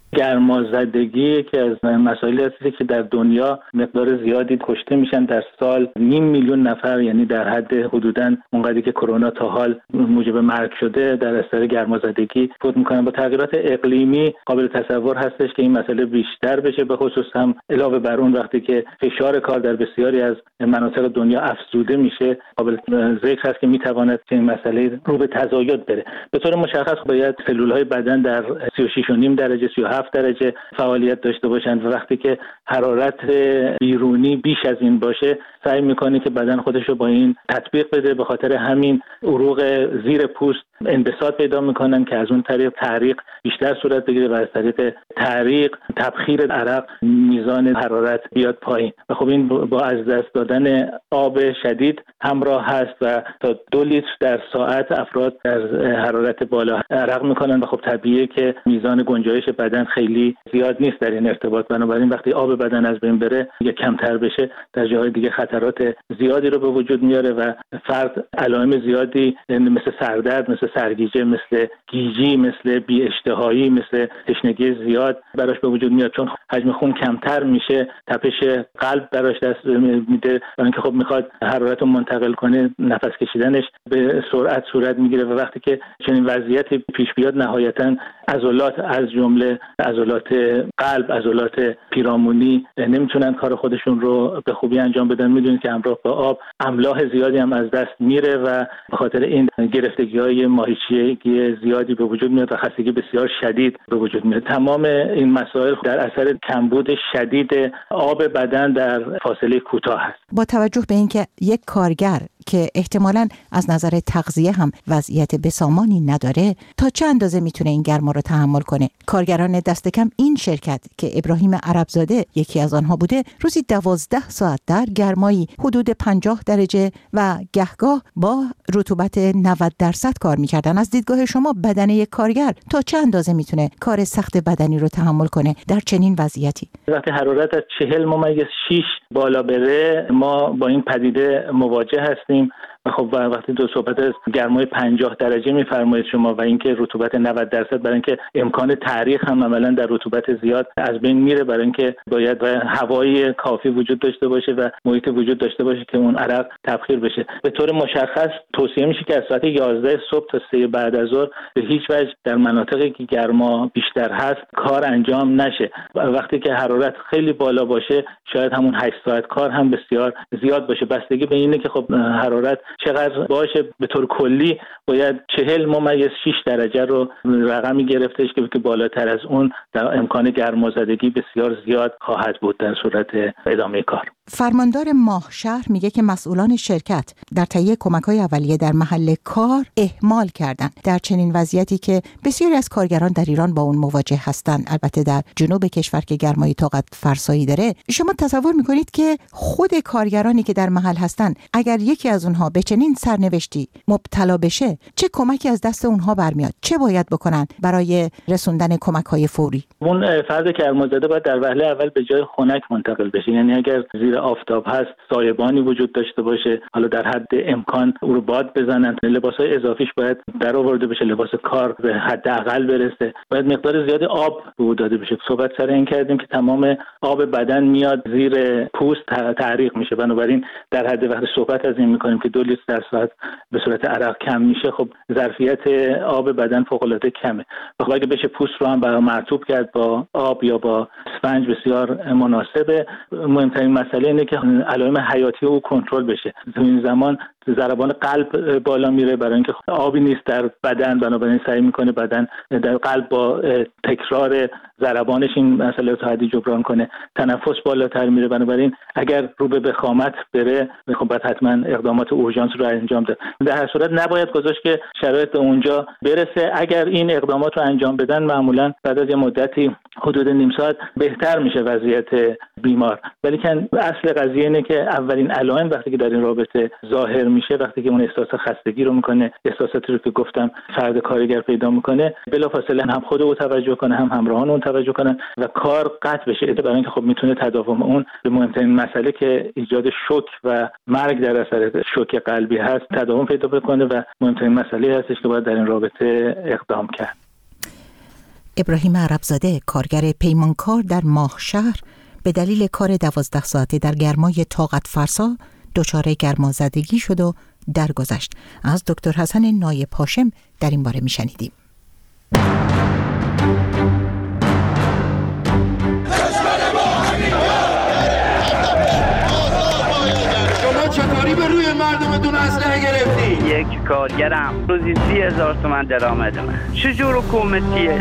گرمازدگی که از مسائلی هستی که در دنیا مقدار زیادی کشته میشن در سال، نیم میلیون نفر، یعنی در حد حدوداً اونقدری که کرونا تا حال موجب مرگ شده در اثر گرمازدگی فوت میکنن. با تغییرات اقلیمی قابل تصور هستش که این مسئله بیشتر بشه، به خصوص هم علاوه بر اون وقتی که فشار کار در بسیاری از مناطق دنیا افزوده میشه، قابل ذکر هست که میتواند که این مسئله رو به تزاید بره. به طور مشخص باید سلول‌های بدن در سی و شش و نیم درجه سی و هفت درجه فعالیت داشته باشند و وقتی که حرارت بیرونی بیش از این باشه سعی میکنه که بدن خودش رو با این تطبیق بده. به خاطر همین عروق زیر پوست انبساط پیدا میکنن که از اون طریق تعریق بیشتر صورت بگیره و از طریق تعریق تبخیر عرق میزان حرارت بیاد پایین و خب این با از دست دادن آب شدید همراه هست و تا دو لیتر در ساعت افراد در حرارت بالا عرق میکنن و خب طبیعیه که میزان گنجایش بدن خیلی زیاد نیست در این ارتباط. بنابراین وقتی آب بدن از بین بره یا کمتر بشه در جاهای دیگه خطرات زیادی رو به وجود میاره و فرد علائم زیادی مثل سردرد، مثل سرگیجه، مثل گیجی، مثل بی اشتهایی، مثل تشنگی زیاد براش به وجود میاد. چون حجم خون کمتر میشه تپش قلب براش دست میده و اینکه خب میخواد حرارت رو منتقل کنه، نفس کشیدنش به سرعت صورت میگیره و وقتی که چنین وضعیتی پیش بیاد نهایتا عضلات از جمله عضلات قلب، عضلات پیرامونی نمیتونن کار خودشون رو به خوبی انجام بدن. میدونید که همراه با آب املاح زیادی هم از دست میره و به خاطر این گرفتگی‌های ماهیچگی زیادی به وجود میاد و خستگی بسیار شدید به وجود میاد. تمام این مسائل در اثر کمبود شدید آب بدن در فاصله کوتاه است. با توجه به اینکه یک کارگر که احتمالاً از نظر تغذیه هم وضعیت بسامانی نداره، تا چه اندازه میتونه این گرما رو تحمل کنه؟ کارگران دست کم این شرکت که ابراهیم عربزاده یکی از آنها بوده، روزی دوازده ساعت در گرمایی حدود پنجاه درجه و گهگاه با رطوبت نود درصد کار میکردن. از دیدگاه شما بدن یک کارگر تا چه اندازه میتونه کار سخت بدنی رو تحمل کنه در چنین وضعیتی؟ وقتی حرارت از چهل ممیز شش بالا بره ما با این پدیده مواجه هستیم. خب وقتی دو صحبت از گرمای پنجاه درجه میفرمایید شما و اینکه رطوبت نود درصد، برای اینکه امکان تعریق هم عملا در رطوبت زیاد از بین میره، برای اینکه باید هوای کافی وجود داشته باشه و محیط وجود داشته باشه که اون عرق تبخیر بشه. به طور مشخص توصیه میشه که از ساعت یازده صبح تا سه بعد از ظهر به هیچ وجه در مناطقی که گرما بیشتر هست کار انجام نشه. وقتی که حرارت خیلی بالا باشه شاید همون هشت ساعت کار هم بسیار زیاد باشه. بستگی به اینه که خب حرارت چقدر باشه. به طور کلی باید چهل ممیز شش درجه رو رقمی گرفتش که بالاتر از اون در امکان گرمازدگی بسیار زیاد خواهد بود در صورت ادامه کار. فرماندار ماهشهر میگه که مسئولان شرکت در تهیه کمک‌های اولیه در محل کار اهمال کردند در چنین وضعیتی که بسیاری از کارگران در ایران با اون مواجه هستند، البته در جنوب کشور که گرمای طاقت فرسایی داره. شما تصور میکنید که خود کارگرانی که در محل هستند اگر یکی از اونها به چنین سرنوشتی مبتلا بشه چه کمکی از دست اونها برمیاد؟ چه باید بکنن برای رسوندن کمک‌های فوری؟ اون فرد گرمازده باید در وهله اول به جای خنک منتقل بشه. یعنی اگر زیر آفتاب هست سایبانی وجود داشته باشه، حالا در حد امکان او رو باد بزنن. لباس‌های اضافیش باید در آورده بشه، لباس کار به حداقل برسه. باید مقدار زیادی آب به او داده بشه. صحبت سر این کردیم که تمام آب بدن میاد زیر پوست تعریق میشه، بنابراین در حد وقتی صحبت از این میکنیم که دو لیتر در ساعت به صورت عرق کم میشه، خب ظرفیت آب بدن فوق العاده کمه. خب اگه بشه پوست رو هم برای مرطوب کرد با آب یا با اسفنج بسیار مناسبه. مهمترین مسئله اینه که علائم حیاتی او کنترل بشه. تو این زمان ضربان قلب بالا میره برای اینکه آبی نیست در بدن، بنابراین سعی میکنه بدن در قلب با تکرار ضربانش این مسئله رو تا حدی جبران کنه. تنفس بالاتر میره، بنابراین اگر رو به بخامت بره خب باید حتما اقدامات اورژانس رو انجام ده. در هر صورت نباید گذاشت که شرایط به اونجا برسه. اگر این اقدامات رو انجام بدن معمولا بعد از یه مدتی حدود نیم ساعت بهتر میشه وضعیت بیمار. ولی که اصل قضیه اینه که اولین علائم وقتی که در این رابطه ظاهر میشه، وقتی که اون احساس خستگی رو میکنه، احساساتی رو که گفتم فرد کارگر پیدا میکنه، بلافاصله هم خود او توجه کنه هم همراهان اون توجه کنن و کار قطع بشه. برای اینکه خب میتونه تداوم اون به مهمترین مسئله که ایجاد شوک و مرگ در اثر شوک قلبی هست تداوم پیدا بکنه و مهمترین مسئله هستش که باید در این رابطه اقدام کرد. ابراهیم عربزاده، کارگر پیمانکار در ماهشهر، به دلیل کار دوازده ساعته در گرمای طاقت فرسا دچار گرمازدگی شد و درگذشت. از دکتر حسن نایب هاشم در این باره میشنیدیم. شما چطوری به روی مردمتون اسلحه گرفتی؟ یک کارگرم روزی سی هزار تومن درآمدمه. چجور حکومتیه؟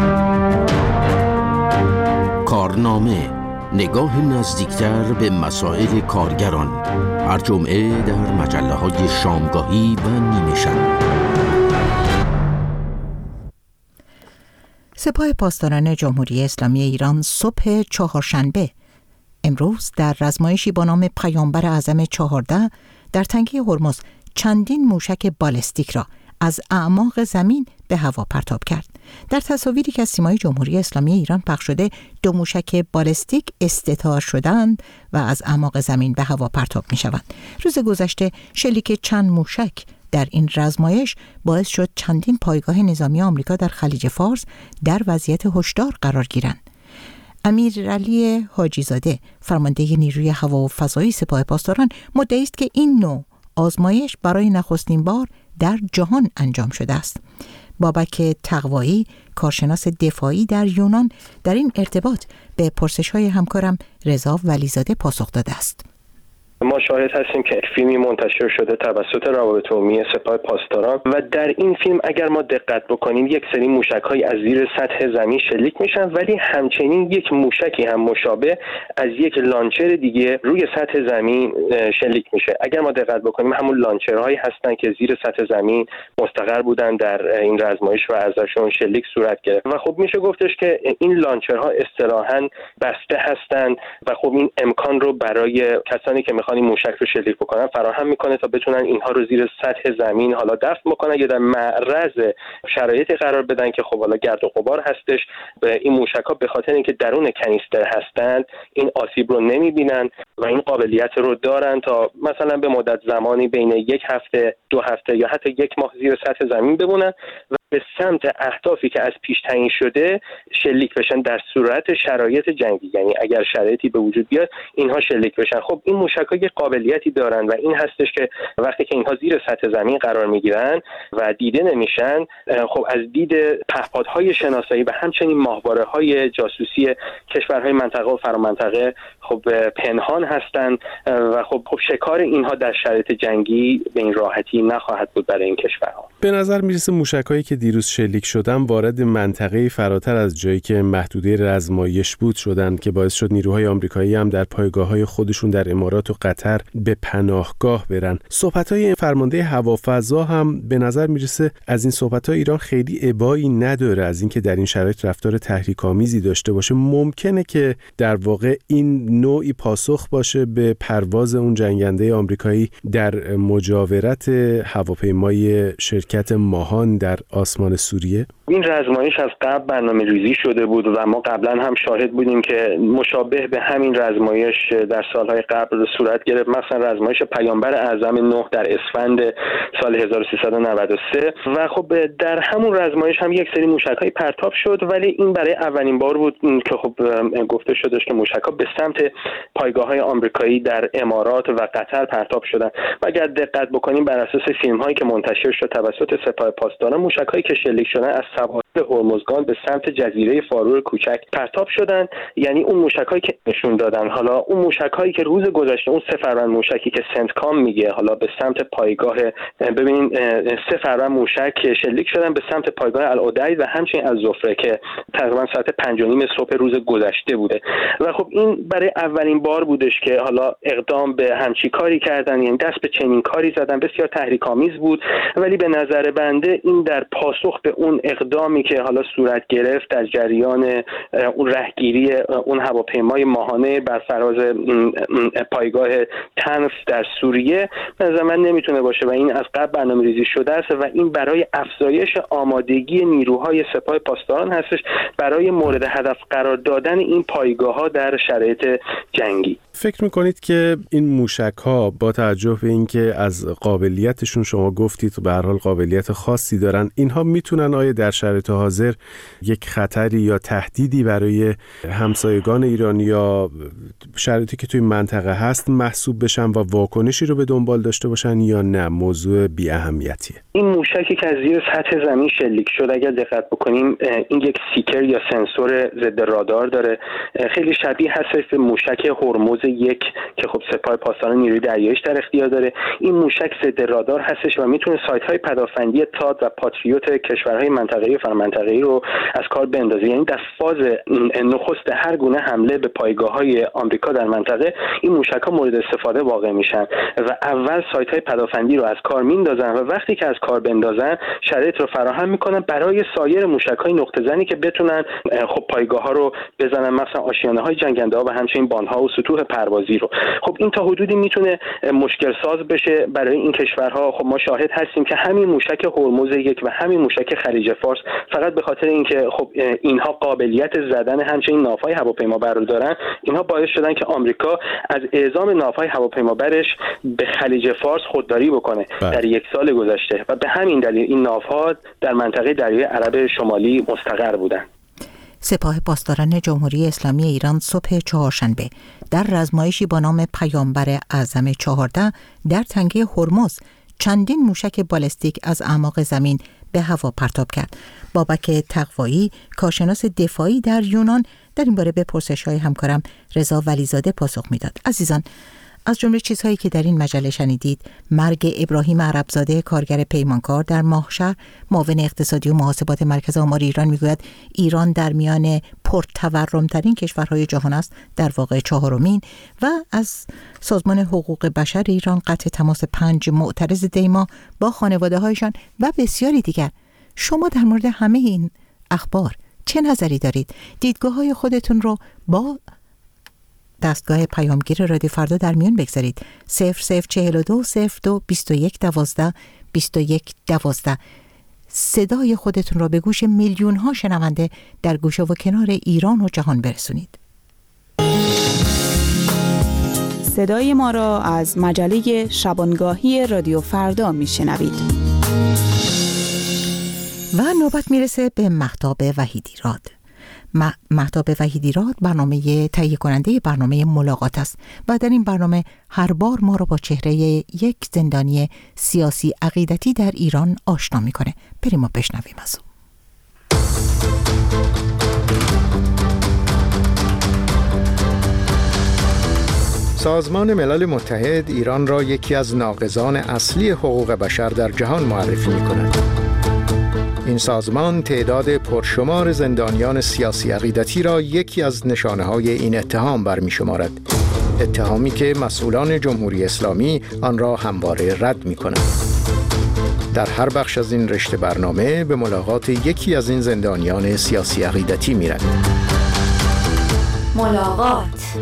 کارنامه، نگاه نزدیکتر به مسائل کارگران، هر جمعه در مجله های شامگاهی و نیمه شب. سپاه پاسداران جمهوری اسلامی ایران صبح چهارشنبه امروز در رزمایشی با نام پیامبر اعظم چهارده در تنگه هرمز چندین موشک بالستیک را از اعماق زمین به هوا پرتاب کرد. در تصاویری که از سیمای جمهوری اسلامی ایران پخش شده، دو موشک بالستیک استتار شدند و از اعماق زمین به هوا پرتاب می شوند. روز گذشته شلیک چند موشک در این رزمایش باعث شد چندین پایگاه نظامی آمریکا در خلیج فارس در وضعیت هشدار قرار گیرند. امیرعلی حاجی زاده، فرمانده نیروی هوا و فضایی سپاه پاسداران، مدعی است که این نوع آزمایش برای نخستین بار در جهان انجام شده است. بابک تقوایی، کارشناس دفاعی در یونان، در این ارتباط به پرسش‌های همکارم رضا ولیزاده پاسخ داده است. ما شاهد هستیم که فیلمی منتشر شده توسط روابط عمومی سپاه پاسداران و در این فیلم اگر ما دقت بکنیم یک سری موشک‌های از زیر سطح زمین شلیک میشن، ولی همچنین یک موشکی هم مشابه از یک لانچر دیگه روی سطح زمین شلیک میشه. اگر ما دقت بکنیم همون لانچرهایی هستن که زیر سطح زمین مستقر بودن در این آزمایش و ازشون شلیک صورت گرفت و خب میشه گفتش که این لانچرها اصطلاحاً بسته هستن و خب این امکان رو برای کسانی که میخوان این موشک رو شلیک بکنن فراهم میکنه تا بتونن اینها رو زیر سطح زمین حالا دفن بکنن یا در معرض شرایطی قرار بدن که خب حالا گرد و غبار هستش. به این موشک‌ها به خاطر اینکه درون کنیستر هستند این آسیب رو نمیبینن و این قابلیت رو دارن تا مثلا به مدت زمانی بین یک هفته، دو هفته یا حتی یک ماه زیر سطح زمین بمونن و به سمت اهدافی که از پیش تعیین شده شلیک بشن در صورت شرایط جنگی، یعنی اگر شرایطی به وجود بیاد اینها شلیک بشن. خب این موشک‌ها یک قابلیتی دارن و این هستش که وقتی که اینها زیر سطح زمین قرار میگیرن و دیده نمیشن، خب از دید پهپادهای شناسایی و همچنین ماهواره‌های جاسوسی کشورهای منطقه و فرامنطقه خب پنهان هستن و خب خب شکار اینها در شرایط جنگی به این راحتی نخواهد بود برای این کشورها. به نظر میرسه موشک‌هایی که دیروز شلیک شدن وارد منطقه فراتر از جایی که محدوده رزمایش بود شدن که باعث شد نیروهای آمریکایی هم در پایگاه‌های خودشون در امارات و قطر به پناهگاه برن. صحبت‌های فرمانده هوافضا هم به نظر میرسه از این صحبت‌های ایران خیلی ابایی نداره از اینکه در این شرایط رفتار تحریک‌آمیزی داشته باشه. ممکنه که در واقع این نوعی پاسخ باشه به پرواز اون جنگنده آمریکایی در مجاورت هواپیمای شرکت ماهان در آسمان سوریه. این رزمایش از قبل برنامه‌ریزی شده بود و ما قبلا هم شاهد بودیم که مشابه به همین رزمایش در سالهای قبل صورت گرفت، مثلا رزمایش پیامبر اعظم نوح در اسفند سال هزار و سیصد و نود و سه و خب در همون رزمایش هم یک سری موشک‌های پرتاب شد، ولی این برای اولین بار بود که خب گفته شدش که موشک‌ها به سمت پایگاه‌های آمریکایی در امارات و قطر پرتاب شدن و اگر دقت بکنیم بر اساس فیلم‌هایی که منتشر شد توسط سپاه پاسداران، موشک‌هایی که شلیک شدن از سواحل هرمزگان به سمت جزیره فارور کوچک پرتاب شدن، یعنی اون موشک‌هایی که نشون دادن. حالا اون موشک‌هایی که روز گذشته اون سه فروند موشکی که سنتکام میگه حالا به سمت پایگاه، ببینین سه فروند موشک شلیک شدن به سمت پایگاه العدید و همچنین از زفره که تقریبا ساعت پنج و نیم صبح روز گذشته بوده و خب این برای اولین بار بودش که حالا اقدام به همچین کاری کردن، یعنی دست به چنین کاری زدن. بسیار تحریک‌آمیز بود، ولی به نظر بنده این در پاسخ به اون اقدامی که حالا صورت گرفت در جریان اون رهگیری اون هواپیمای ماهانه بر فراز پایگاه تنف در سوریه به نظر من نمیتونه باشه و این از قبل برنامه‌ریزی شده است و این برای افزایش آمادگی نیروهای سپاه پاسداران هستش برای مورد هدف قرار دادن این پایگاه‌ها در شرایط جنگی. فکر میکنید که این موشک‌ها با توجه به اینکه از قابلیتشون شما گفتید به هر حال قابلیت خاصی دارن، اینها میتونن آیا در شرایط حاضر یک خطری یا تهدیدی برای همسایگان ایران یا شرایطی که توی منطقه هست محسوب بشن و واکنشی رو به دنبال داشته باشن یا نه موضوع بی اهمیتیه؟ این موشکی که از زیر سطح زمین شلیک شد اگر دقت بکنیم این یک سیکر یا سنسور ضد رادار داره، خیلی شبیه هست به موشک هرمز یک که خب سپاه پاسداران نیروی دریاییش در اختیار داره. این موشک ضد رادار هستش و میتونه سایت‌های پدافندی تاد و پاتریوت کشورهای منطقه‌ای و فرامنطقه‌ای رو از کار بندازه، یعنی در فاز نخست هر گونه حمله به پایگاه‌های آمریکا در منطقه این موشک‌ها مورد استفاده واقع میشن و اول سایت‌های پدافندی رو از کار میندازن و وقتی که از کار بندازن شرایط رو فراهم میکنن برای سایر موشک‌های نقطه زنی که بتونن خب پایگاه‌ها رو بزنن، مثلا آشیانه‌های جنگنده‌ها و همچنین بان‌ها و سطوح پروازی رو. خب این تا حدودی میتونه مشکل ساز بشه برای این کشورها. خب ما شاهد هستیم که همین موشک هرمز یک و همین موشک خلیج فارس فقط به خاطر اینکه خب اینها قابلیت زدن همچنین ناوهای هواپیمابر رو دارن، اینها باعث شدن که آمریکا از اعزام ناوهای هواپیمابرش به خلیج فارس خودداری بکنه بله. در یک سال گذشته و به همین دلیل این ناوها در منطقه دریای عرب شمالی مستقر بودن. سپاه پاسداران جمهوری اسلامی ایران صبح چهارشنبه در رزمایشی با نام پیامبر اعظم چهارده در تنگه هرمز چندین موشک بالستیک از اعماق زمین به هوا پرتاب کرد. بابک تقوایی، کارشناس دفاعی در یونان، در این باره به پرسش‌های همکارم رضا ولیزاده پاسخ میداد. عزیزان، از جمله چیزهایی که در این مجله شنیدید: مرگ ابراهیم عربزاده کارگر پیمانکار در ماهشهر. معاون اقتصادی و محاسبات مرکز آمار ایران میگوید ایران در میان پرتورمترین کشورهای جهان است، در واقع چهارمین. و از سازمان حقوق بشر ایران قطع تماس پنج معترض دیما با خانواده هایشان و بسیاری دیگر. شما در مورد همه این اخبار چه نظری دارید؟ دیدگاه های خودتون رو با دستگاه پیامگیر رادیو فردا در میون بگذارید. صفر صفر چهل و دو صفر دو بیست و یک دوازده بیست و یک دوازده. صدای خودتون رو به گوش میلیون ها شنونده در گوشه و کنار ایران و جهان برسونید. صدای ما را از مجله شبانگاهی رادیو فردا میشنوید. و نوبت میرسه به مهتاب وحیدیراد. مهتاب وحیدیراد برنامه تهیه کننده برنامه ملاقات است و در این برنامه هر بار ما را با چهره یک زندانی سیاسی عقیدتی در ایران آشنا میکنه. بریم و بشنویم از او. سازمان ملل متحد ایران را یکی از ناقضان اصلی حقوق بشر در جهان معرفی میکند. این سازمان تعداد پرشمار زندانیان سیاسی عقیدتی را یکی از نشانه‌های این اتهام برمی‌شمارد. اتهامی که مسئولان جمهوری اسلامی آن را همواره رد می‌کنند. در هر بخش از این رشته برنامه به ملاقات یکی از این زندانیان سیاسی عقیدتی می‌رویم. ملاقات.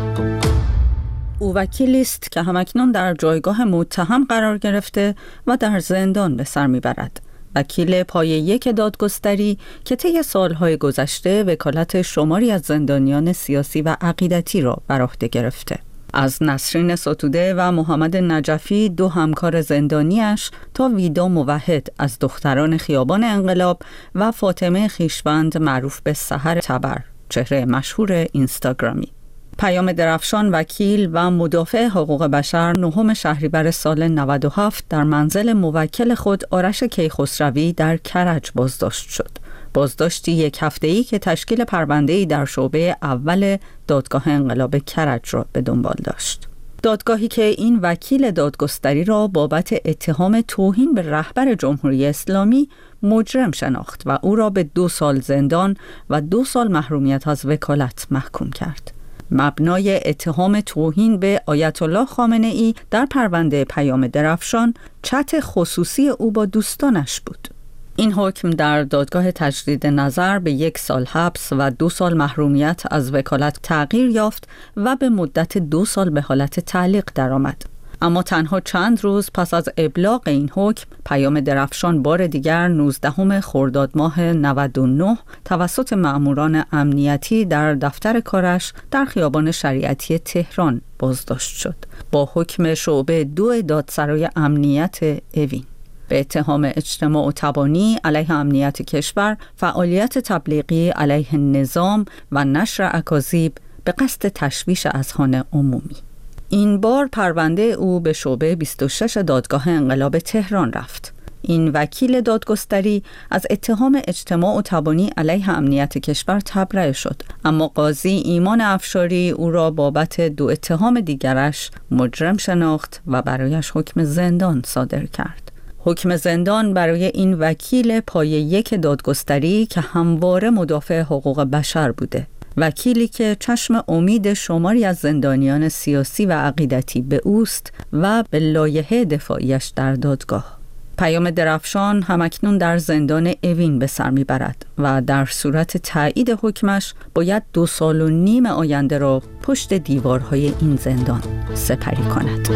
او وکیلی است که همکنون در جایگاه متهم قرار گرفته و در زندان به سر می‌برد. وکیل پایه یک دادگستری که طی سالهای گذشته وکالت شماری از زندانیان سیاسی و عقیدتی را بر عهده گرفته. از نسرین ستوده و محمد نجفی دو همکار زندانیش تا ویدا موحد از دختران خیابان انقلاب و فاطمه خویشوند معروف به سحر تبر، چهره مشهور اینستاگرامی. پیام درفشان وکیل و مدافع حقوق بشر نهم شهریور سال نود و هفت در منزل موکل خود آرش کیخسروی در کرج بازداشت شد. بازداشتی یک هفته‌ای که تشکیل پرونده‌ای در شعبه اول دادگاه انقلاب کرج را به دنبال داشت. دادگاهی که این وکیل دادگستری را بابت اتهام توهین به رهبر جمهوری اسلامی مجرم شناخت و او را به دو سال زندان و دو سال محرومیت از وکالت محکوم کرد. مبنای اتهام توهین به آیت الله خامنه ای در پرونده پیام درفشان چت خصوصی او با دوستانش بود. این حکم در دادگاه تجدید نظر به یک سال حبس و دو سال محرومیت از وکالت تغییر یافت و به مدت دو سال به حالت تعلیق درآمد. اما تنها چند روز پس از ابلاغ این حکم، پیام درفشان بار دیگر نوزدهم خرداد ماه نود و نه توسط مأموران امنیتی در دفتر کارش در خیابان شریعتی تهران بازداشت شد با حکم شعبه دو دادسرای امنیت اوین به اتهام اجتماع و تبانی علیه امنیت کشور، فعالیت تبلیغی علیه نظام و نشر اکاذیب به قصد تشویش اذهان عمومی. این بار پرونده او به شعبه بیست و شش دادگاه انقلاب تهران رفت. این وکیل دادگستری از اتهام اجتماع و تبانی علیه امنیت کشور تبرئه شد، اما قاضی ایمان افشاری او را بابت دو اتهام دیگرش مجرم شناخت و برایش حکم زندان صادر کرد. حکم زندان برای این وکیل پایه یک دادگستری که همواره مدافع حقوق بشر بوده، وکیلی که چشم امید شماری از زندانیان سیاسی و عقیدتی به اوست و به لایحه دفاعیش در دادگاه. پیام درفشان همکنون در زندان اوین به سر میبرد و در صورت تایید حکمش باید دو سال و نیم آینده را پشت دیوارهای این زندان سپری کند.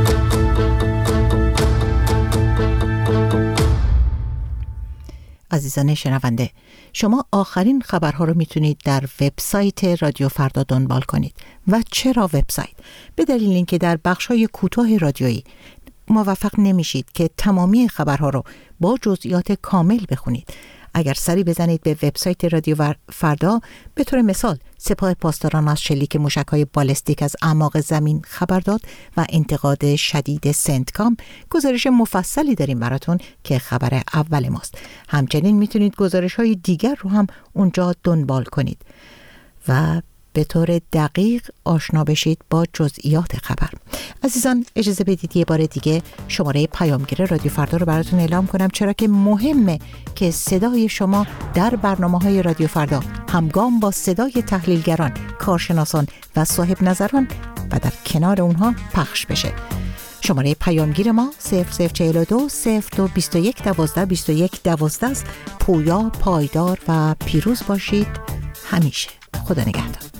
عزیزان شنونده، شما آخرین خبرها رو میتونید در وبسایت رادیو فردا دنبال کنید. و چرا وبسایت؟ به دلیل اینکه در بخش‌های کوتاه رادیویی موفق نمیشید که تمامی خبرها رو با جزئیات کامل بخونید. اگر سری بزنید به وبسایت رادیو فردا، به طور مثال سپاه پاسداران از شلیک موشک‌های بالستیک از اعماق زمین خبر داد و انتقاد شدید سنتکام، گزارش مفصلی داریم براتون که خبر اول ماست. همچنین میتونید گزارش‌های دیگر رو هم اونجا دنبال کنید. و به طور دقیق آشنا بشید با جزئیات خبر. عزیزان اجازه بدید یه بار دیگه شماره پیامگیر رادیو فردا رو براتون اعلام کنم، چرا که مهمه که صدای شما در برنامه‌های رادیو فردا همگام با صدای تحلیلگران، کارشناسان و صاحب نظران و در کنار اونها پخش بشه. شماره پیامگیر ما صفر صفر چهل و دو صفر دو بیست و یک دوازده بیست و یک دوازده است. پویا، پایدار و پیروز باشید همیشه. خدا نگهدار.